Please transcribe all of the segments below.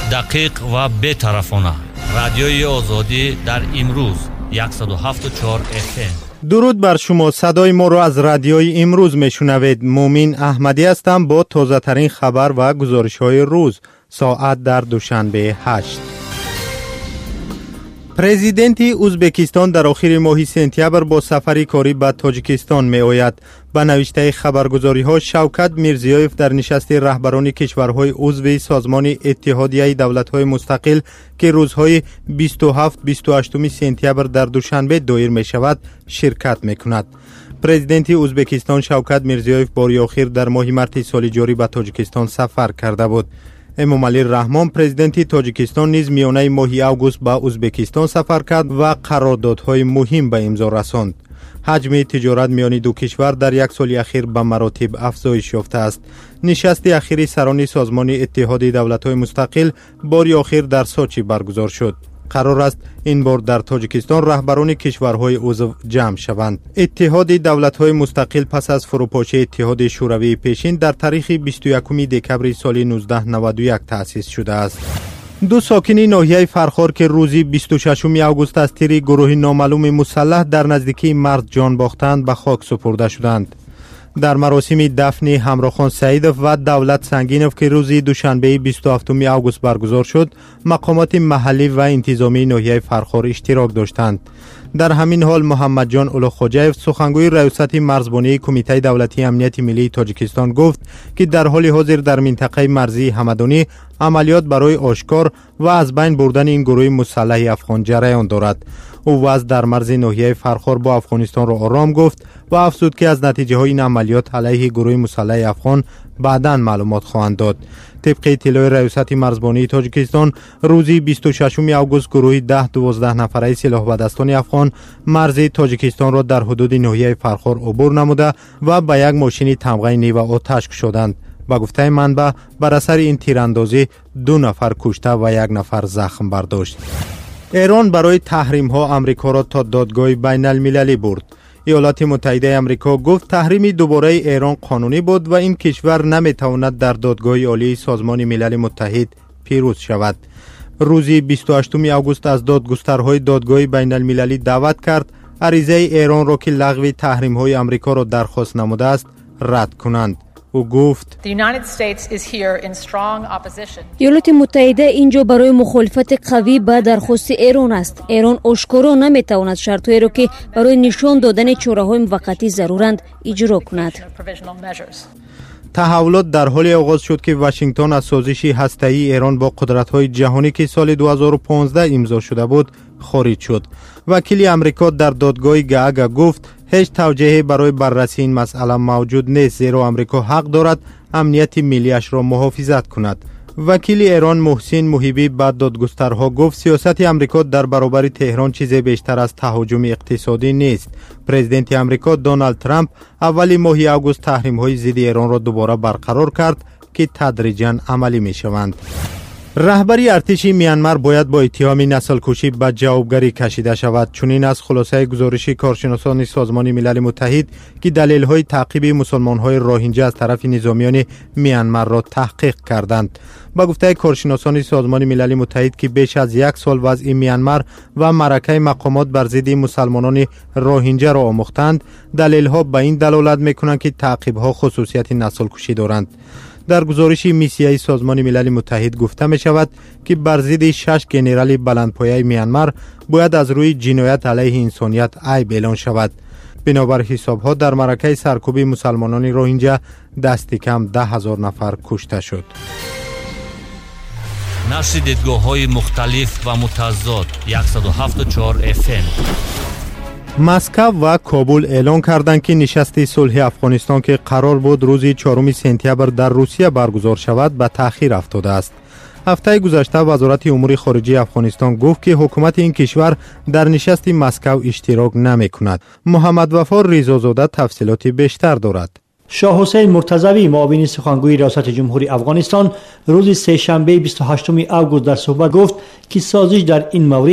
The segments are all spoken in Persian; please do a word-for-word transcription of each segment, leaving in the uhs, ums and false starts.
دقیق و بی‌طرفانه. رادیوی آزادی در امروز صد و هفت و چهار اف ام. درود بر شما. صدای ما را از رادیوی امروز میشنوید. مومین احمدی هستم با تازه ترین خبر و گزارش های روز. ساعت در دوشنبه هشت. پرزیدنت ازبکستان در آخر ماه سپتامبر با سفری کاری به تاجیکستان می آید. به نوشته خبرگزاری ها شوکت میرزیویف در نشست رهبران کشورهای عضو سازمان اتحادیه دولت‌های مستقل که روزهای بیست و هفت بیست و هشت سپتامبر در دوشنبه دایر می شود شرکت می کند. پرزیدنت ازبکستان شوکت میرزیویف باری آخر در ماه مارس سال جاری به تاجیکستان سفر کرده بود. امامعلی رحمان پرزیدنت تاجیکستان نیز میانه ماه آگوست به ازبکستان سفر کرد و قراردادهای مهم به امضا رساند. حجم تجارت میان دو کشور در یک سال اخیر به مراتب افزایش یافته است. نشست اخیر سران سازمان اتحاد دولت‌های مستقل باری آخر در سوچی برگزار شد. قرار است این بار در تاجیکستان رهبران کشورهای عضو جمع شوند. اتحاد دولت‌های مستقل پس از فروپاشی اتحاد شوروی پیشین در تاریخ بیست و یکم دکمبر سال نوزده نود و یک تأسیس شده است. دو ساکن ناحیه فرخار که روزی بیست و ششم آگوست از تیر گروه نامعلوم مسلح در نزدیکی مرز جان باختند به خاک سپرده شدند. در مراسم دفن همراخان سعیدов و دولت سنگینov که روز دوشنبه بیست و هفتم آگوست برگزار شد، مقامات محلی و انتظامی ناحیه فرخار اشتراک داشتند. در همین حال محمد جان اولوخوجایف سخنگوی ریاست مرزبانی کمیته دولتی امنیت ملی تاجیکستان گفت که در حال حاضر در منطقه مرزی همدانی عملیات برای آشکار و از بین بردن این گروه مسلح افغان جریان دارد. او وضع در مرز ناحیه فرخار با افغانستان را آرام گفت و افزود که از نتیجه های این عملیات علیه گروه مسلح افغان بعداً معلومات خواهند داد. طبق اطلاع ریاست مرزبانی تاجیکستان روزی بیست و ششم آگوست گروه ده دوازده نفره سلاح و دستان افغان مرز تاجیکستان را در حدود ناحیه فرخار عبور نموده و به یک ماشین تمغه نیو آتش کشیدند. با گفته منبع بر اثر این تیراندازی دو نفر کشته و یک نفر زخم برداشت. ایران برای تحریم ها امریکا را تا دادگاه بین المللی برد. ایالات متحده امریکا گفت تحریم دوباره ایران قانونی بود و این کشور نمیتواند در دادگاه عالی سازمان ملل متحد پیروز شود. روزی بیست و هشتم آگوست از دادگسترهای دادگاه بین المللی دعوت کرد عریضه ایران را که لغو تحریم های امریکا را درخواست نموده است رد کنند. او گفت ایالات متحده اینجا برای مخالفت قوی با درخواست ایران است. ایران آشکارا نمیتواند شرطهایی را که برای نشان دادن چاره‌های موقتی ضرورند اجرا کند. تحولات در حال آغاز شد که واشنگتن از سازش هسته‌ای ایران با قدرت‌های جهانی که سال دو هزار و پانزده امضا شده بود خارج شد. وکیل امریکا در دادگاه گاگ گفت هیچ توجیهی برای بررسی این مسئله موجود نیست، زیرا امریکا حق دارد امنیت ملیش را محافظت کند. وکیل ایران محسن محیبی بعد دادگسترها گفت سیاست امریکا در برابر تهران چیزی بیشتر از تهاجم اقتصادی نیست. پرزیدنت امریکا دونالد ترامپ اول ماه آگوست تحریم‌های ضد ایران را دوباره برقرار کرد که تدریجاً عملی می‌شوند. رهبری ارتش میانمار باید با اتهام نسل کشی به جوابگری کشیده شود. چنین از خلاصه گزارش کارشناسان سازمان ملل متحد که دلیل‌های تعقیب مسلمان‌های روهینجا از طرف نظامیان میانمار را تحقیق کردند. با گفته کارشناسان سازمان ملل متحد که بیش از یک سال وضع میانمار و معرکه مقامات بر ضد مسلمانان روهینجا را آموختند، دلیل‌ها به این دلالت می‌کنند که تعقیب‌ها خصوصیت نسل کشی دارند. در گزارش میسیای سازمان ملل متحد گفته می شود که بر ضد شش ژنرال بلندپایه میانمار باید از روی جنایت علیه انسانیت عیب اعلان شود. بنابر حسابها در معرکه سرکوب مسلمانان روهینجا دست کم ده هزار نفر کشته شد. نشر دیدگاه‌های مختلف و متضاد صد و هفت و چهار اف ام. مسکو و کابل اعلان کردند که نشست صلح افغانستان که قرار بود روز چهارم سپتامبر در روسیه برگزار شود به تأخیر افتاده است. هفته گذشته وزارت امور خارجه افغانستان گفت که حکومت این کشور در نشست مسکو اشتراک نمی کند. محمد وفا رضازاده تفصیلات بیشتر دارد. شاه حسین مرتضوی معاون سخنگوی ریاست جمهوری افغانستان روز سه‌شنبه بیست و هشتم آگوست در صحبت گفت که سازش در این مورد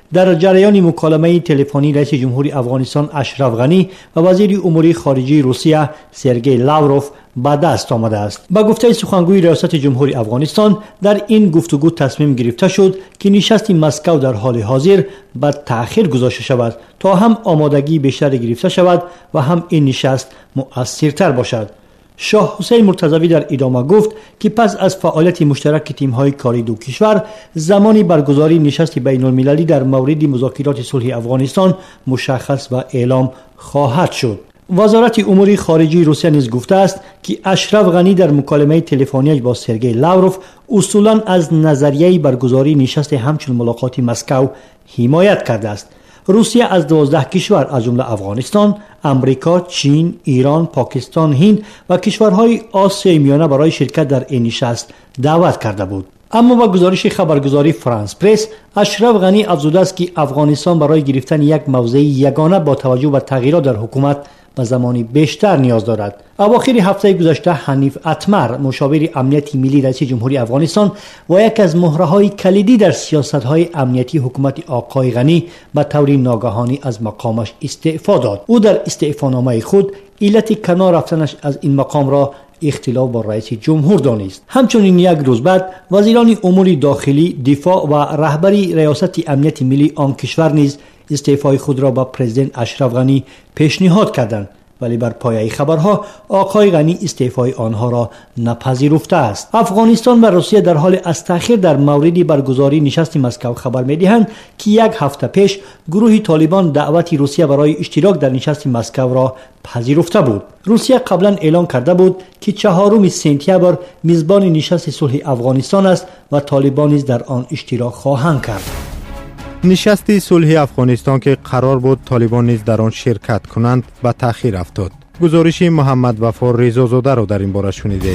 در جریان مکالمه تلفنی رئیس جمهوری افغانستان اشرف غنی و وزیر امور خارجه روسیه سرگئی لاوروف به دست آمده است. با گفته سخنگوی ریاست جمهوری افغانستان، در این گفتگو تصمیم گرفته شد که نشست مسکو در حال حاضر به تأخیر گذاشته شود تا هم آمادگی بیشتر گرفته شود و هم این نشست مؤثرتر باشد. شاه حسین مرتضوی در ادامه گفت که پس از فعالیت مشترک تیم‌های کاری دو کشور، زمانی برگزاری نشست بین‌المللی در مورد مذاکرات صلح افغانستان مشخص و اعلام خواهد شد. وزارت امور خارجه روسیه نیز گفته است که اشرف غنی در مکالمه تلفنی با سرگئی لاوروف اصولاً از نظریه برگزاری نشست همچون ملاقات مسکو حمایت کرده است. روسیه از دوازده کشور از جمله افغانستان، امریکا، چین، ایران، پاکستان، هند و کشورهای آسیای میانه برای شرکت در این نشست دعوت کرده بود. اما با گزارش خبرگزاری فرانس پرس، اشرف غنی افزوده است که افغانستان برای گرفتن یک موضع یگانه با توجه به تغییرات در حکومت و زمانی بیشتر نیاز دارد. اواخر هفته گذشته حنیف اتمر، مشاور امنیتی ملی رئیس جمهوری افغانستان و یک از مهره‌های کلیدی در سیاست‌های امنیتی حکومت آقای غنی، به طور ناگهانی از مقامش استعفا داد. او در استعفانامه خود علت کنار رفتنش از این مقام را اختلاف با رئیس جمهور دانست. همچنین یک روز بعد وزیران امور داخلی، دفاع و رهبری ریاست امنیت ملی آن کشور نیز استعفای خود را با پرزیدنت اشرف غنی پیشنهاد کردند، ولی بر پایه خبرها آقای غنی استعفای آنها را نپذیرفته است. افغانستان و روسیه در حال از تأخیر در مورد برگزاری نشست مسکو خبر می‌دهند که یک هفته پیش گروه طالبان دعوت روسیه برای اشتراک در نشست مسکو را پذیرفته بود. روسیه قبلا اعلام کرده بود که چهارم سپتامبر میزبان نشست صلح افغانستان است و طالبان نیز در آن اشتراک خواهند کرد. نشست صلح افغانستان که قرار بود طالبان نیز در آن شرکت کنند به تأخیر افتاد. گزارش محمد وفا رضازاده را در این باره شنیدید.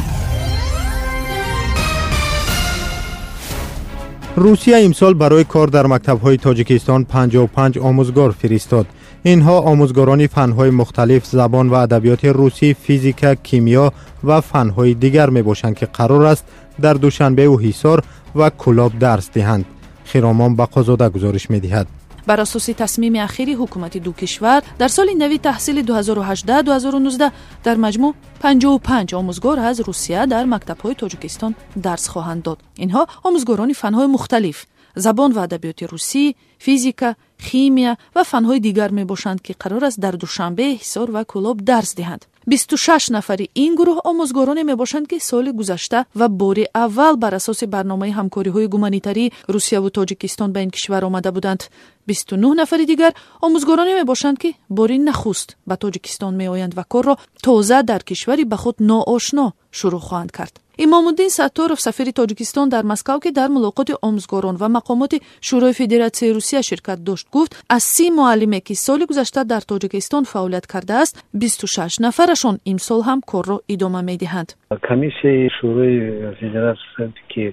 روسیه امسال برای کار در مکتب‌های تاجیکستان پنجاه و پنج آموزگار فرستاد. اینها آموزگاران فن‌های مختلف زبان و ادبیات روسی، فیزیک، کیمیا و فن‌های دیگر میباشند که قرار است در دوشنبه و حصار و کلاب درس دهند. خیرامان بقازاده گزارش می‌دهد. بر اساس تصمیم اخیری حکومت دو کشور، در سال نوی تحصیل دو هزار و هجده دو هزار و نوزده در مجموع پنجاه و پنج آموزگار از روسیه در مکتب‌های تاجیکستان درس خواهند داد. اینها آموزگاران فن‌های مختلف، زبان و ادبیات روسی، فیزیک، خیمیا و فن‌های دیگر میباشند که قرار است در دوشنبه، حصار و کلاب درس دهند. بیست و شش نفری این گروه آموزگاران میباشند که سال گذشته و بار اول بر اساس برنامه همکاری‌های گومانیتاری روسیه و تاجیکستان به این کشور آمده بودند. بیست و نه نفر دیگر آموزگاران میباشند که بار نخست به تاجیکستان میآیند و کار را تازه در کشوری به خود ناآشنا شروع خواهند کرد. امام الدین ستارов، سفیر تاجیکستان در مسکو که در ملاقات آموزگاران و مقامات شورای فدراسیون روسیه شرکت داشت، گفت از سی معلمی که سال گذشته در تاجیکستان فعالیت کرده است، بیست و شش نفرشان امسال هم کار را ادامه میدهند. کمیسیون شورای فدراسیون که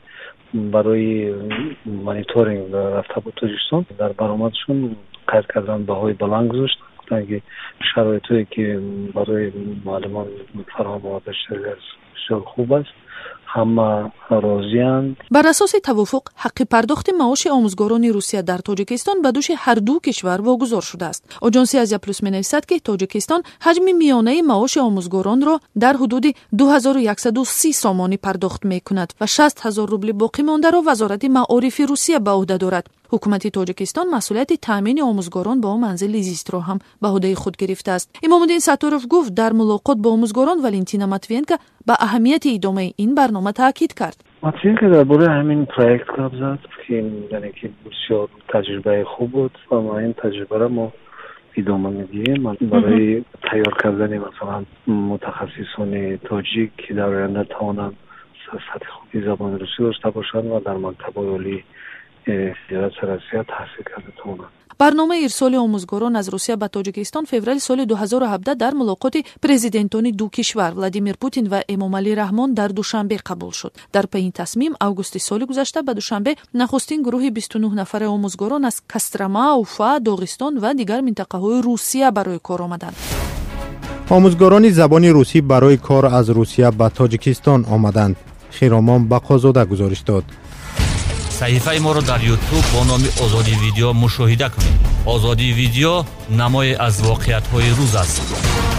برای مانیتورینگ رفته بود تاجیکستان در برآمدشون قید کردن بهای بلند گذاشت که شرایطی که برای معلمان فراهم آورده شده خوب است، همه راضی‌اند. بر اساس توافق، حق پرداخت معاش آموزگاران روسیه در تاجیکستان به دوش هر دو کشور واگذار شده است. آژانس آسیا پلوس می‌نویسد که تاجیکستان حجم میانه معاش آموزگاران را در حدود دو هزار و صد و سی سامانی پرداخت می‌کند و شصت هزار روبل باقی مانده را وزارت معارف روسیه به عهده دارد. حکومت تاجیکستان مسئولیت تامین آموزگاران با منزل زیست را هم به عهده خود گرفته است. امام الدین ستارov گفت در ملاقات با آموزگاران ولنتینا ماتوینکا به اهمیت ادامه این برنامه تاکید کرد. ماتوینکا درباره همین پروژه گفت زد که یعنی که بسیار تجربه خوب بود و ما این تجربه را ما ادامه میدیم برای تیار کردن مثلا متخصصان تاجیک که در آینده توانند سطح خوبی زبان روسی داشته باشند و در مکتب‌های عالی فدراسیون روسیه تحصیل کرده توانند. برنامه ارسال آموزگاران از روسیه به تاجیکستان فوریه سال دو هزار و هفده در ملاقات پرزیدنتان دو کشور ولادیمیر پوتین و امامعلی رحمان در دوشنبه قبول شد. در پی این تصمیم آگوست سال گذشته به دوشنبه نخستین گروه بیست و نه نفر آموزگاران از کسترما، اوفا، داغستان و دیگر منطقه‌های روسیه برای کار آمدند. آموزگاران زبان روسی برای کار از روسیه به تاجیکستان آمدند. خیرامان بقازاده گزارش داد. صحیفه ما را در یوتیوب با نام آزادی ویدیو مشاهده کنید. آزادی ویدیو نمای از واقعیت های روز است.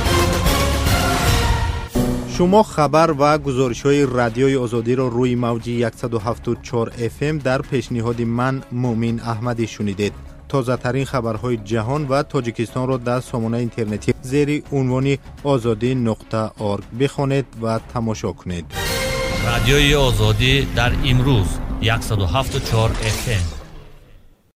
شما خبر و گزارش های رادیوی آزادی را روی موج صد و هفت و چهار اف ام در پیشنهاد من مومین احمدی شنیدید. تازه ترین خبرهای جهان و تاجیکستان را در سامانه اینترنتی زیر عنوان آزادی نقطه اورگ بخوانید و تماشا کنید. رادیوی آزادی در امروز صد و هفت و چهار اف ام.